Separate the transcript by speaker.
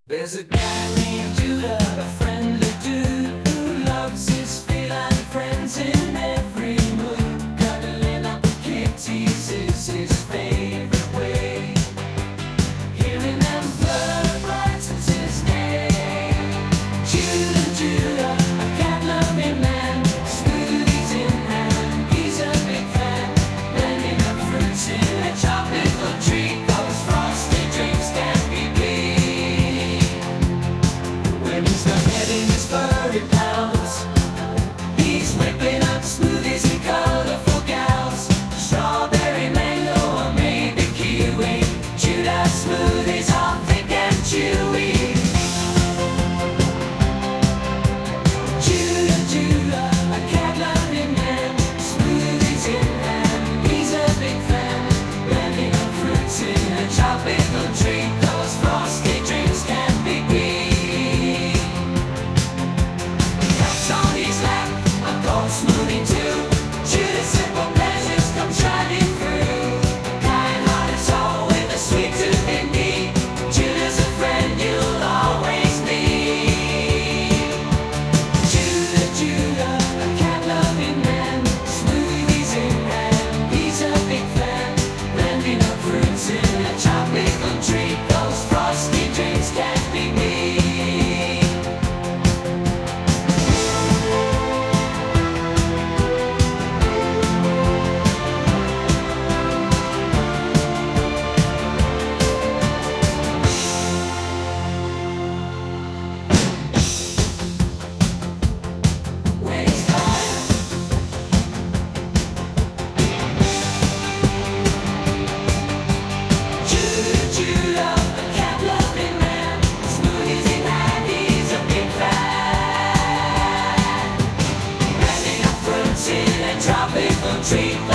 Speaker 1: There's a guy named Judah, a friendly dude who loves his feline friends in every mood. Cuddling up with kitties is his favorite way. Hearing them purr brightens his day. Judah, a cat-loving man, smoothies in hand. He's a big fan, blending up fruits in a tropical treat. Those frosty drinks can't be beat. When he's not getting his furry pals, he's whipping up smoothies and colorful gals. Strawberry, mango, or maybe kiwi. Judah smoothies are thick and chewy. Judah, a cat-loving man, smoothies in hand. He's a big fan, blending up fruits in a tropical treat. Those frosty drinks can't be beat. Cups on his lap, a cold smoothie too. Judah's simple pleasures come shining through. Kind-hearted soul with a sweet tooth indeed. Judah's a friend you'll always need. Judah, a cat-loving man, smoothies in hand. He's a big fan, blending up fruits in a tropical treat. Those frosty drinks can't be beat. When he's gone, Judah, a cat-loving man, smoothies in hand. He's a big fan, blending up fruits in a tropical treat.